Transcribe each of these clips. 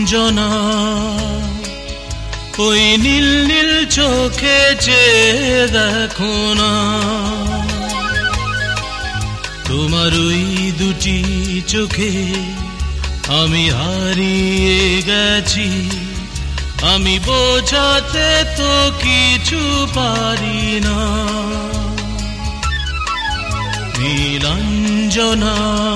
নীলাঞ্জনা ওই নীল নীল চোখে চেয়ে দেখো না, তোমার ওই দুটি চোখে আমি হারিয়ে গেছি। আমি বোঝাতে তো কিছু পারি না। নীলাঞ্জনা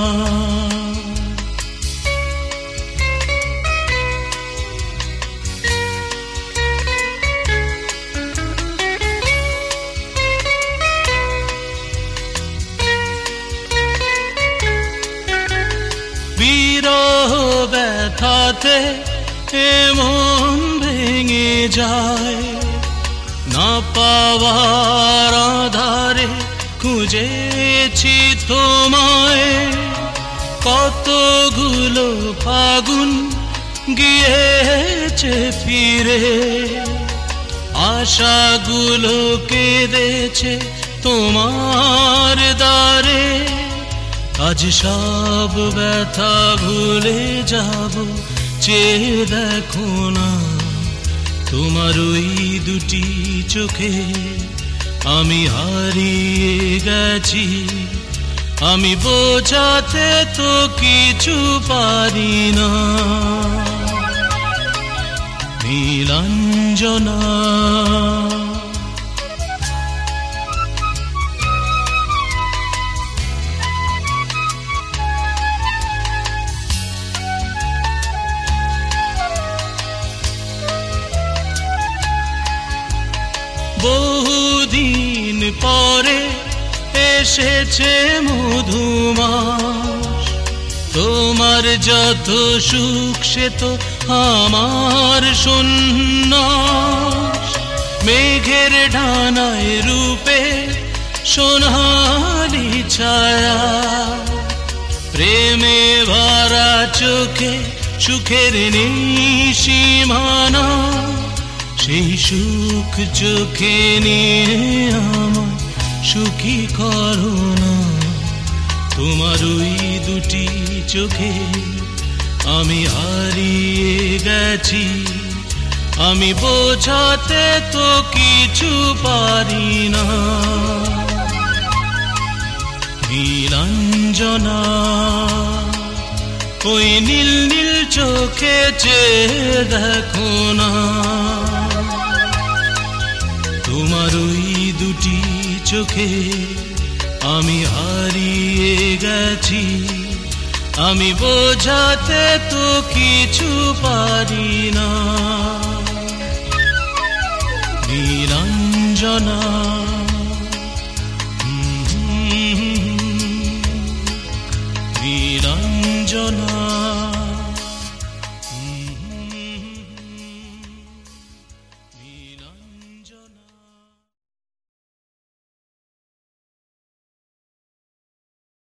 বিরহ ব্যথাতে এমন ভেঙে যায়, না পাওয়ার আধারে খুঁজেছি তোমায়। কতগুলো ফাগুন গিয়েছে ফিরে, আশাগুলো কেঁদেছে তোমার দ্বারে। আজ সব ব্যথা ভুলে যাব, চেয়ে দেখো না, তোমার ওই দুটি চোখে আমি হারিয়ে গেছি। আমি বোঝাতে তো কিছু পারি না। নীলাঞ্জনা বহুদিন পরে এসেছে মধুমাস, তোমার যত সুখ সে তো আমার সন্ন্যাস। মেঘের ডানায় রূপে সোনালি ছায়া, প্রেমে ভরা চোখে সুখের নেই সীমানা। সেই সুখ চোখে নিয়ে আমায় সুখী করো না, তোমার ওই দুটি চোখে আমি হারিয়ে গেছি। আমি বোঝাতে তো কিছু পারি না। নীলাঞ্জনা ওই নীল নীল চোখে চেয়ে দেখো না, তোমার ওই দুটি চোখে আমি হারিয়ে গেছি। আমি বোঝাতে তো কিছু পারি না। নীলাঞ্জনা।